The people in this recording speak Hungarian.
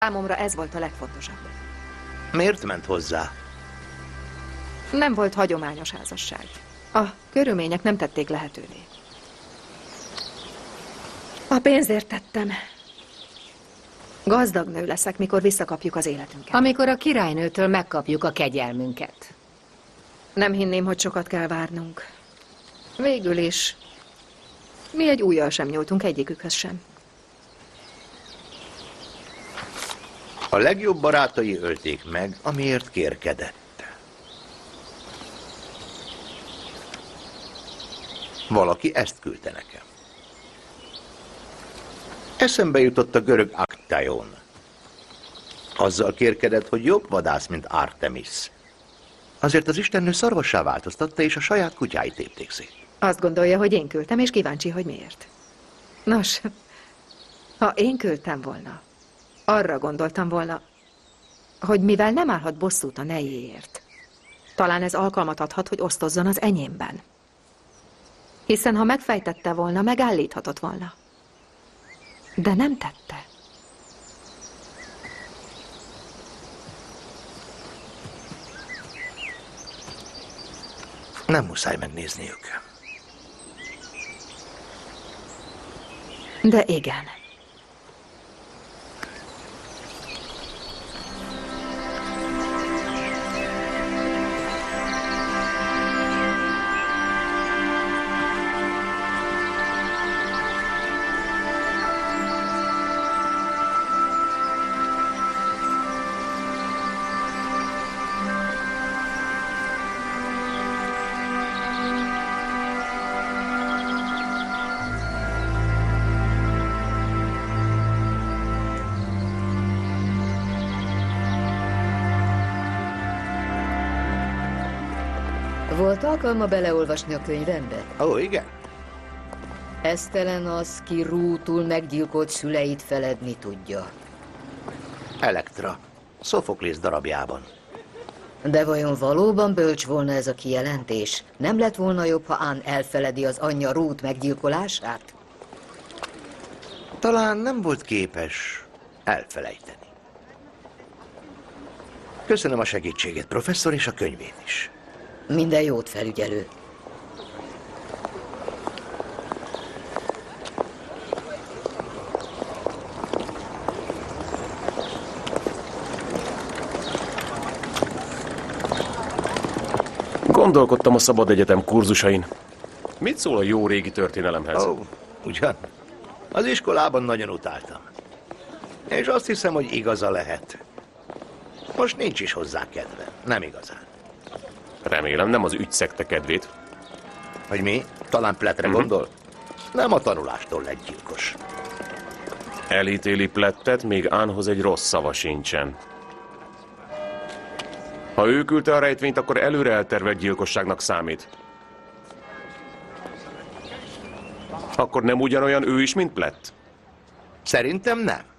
Számomra ez volt a legfontosabb. Miért ment hozzá? Nem volt hagyományos házasság. A körülmények nem tették lehetővé. A pénzért tettem. Gazdag nő leszek, mikor visszakapjuk az életünket. Amikor a királynőtől megkapjuk a kegyelmünket. Nem hinném, hogy sokat kell várnunk. Végül is mi egy ujjal sem nyúltunk egyikükhöz sem. A legjobb barátai ölték meg, amiért kérkedett. Valaki ezt küldte nekem. Eszembe jutott a görög Aktaion. Azzal kérkedett, hogy jobb vadász, mint Artemis. Azért az istennő szarvassá változtatta, és a saját kutyáit tépték szét. Azt gondolja, hogy én küldtem, és kíváncsi, hogy miért. Nos, ha én küldtem volna, arra gondoltam volna, hogy mivel nem állhat bosszút a nejéért, talán ez alkalmat adhat, hogy osztozzon az enyémben. Hiszen ha megfejtette volna, megállíthatott volna. De nem tette. Nem muszáj megnézniük. De igen. Volt alkalma beleolvasni a könyvembe? Ó, igen. Esztelen az, ki Rútul meggyilkolt szüleit feledni tudja. Elektra. Szofoklész darabjában. De vajon valóban bölcs volna ez a kijelentés? Nem lett volna jobb, ha Anne elfeledi az anyja Rút meggyilkolását? Talán nem volt képes elfelejteni. Köszönöm a segítségét, professzor, és a könyvét is. Minden jót, felügyelő. Gondolkodtam a Szabad Egyetem kurzusain. Mit szól a jó régi történelemhez? Ó, ugyan. Az iskolában nagyon utáltam. És azt hiszem, hogy igaza lehet. Most nincs is hozzá kedve. Nem igazán. Remélem nem az ügy szekte kedvét. Hogy mi? Talán Plettre gondol? Nem a tanulástól lett gyilkos. Elítéli Plettet, még Annehoz egy rossz szava sincsen. Ha ő küldte a rejtvényt, akkor előre eltervelt gyilkosságnak számít. Akkor nem ugyanolyan ő is, mint Plett? Szerintem nem.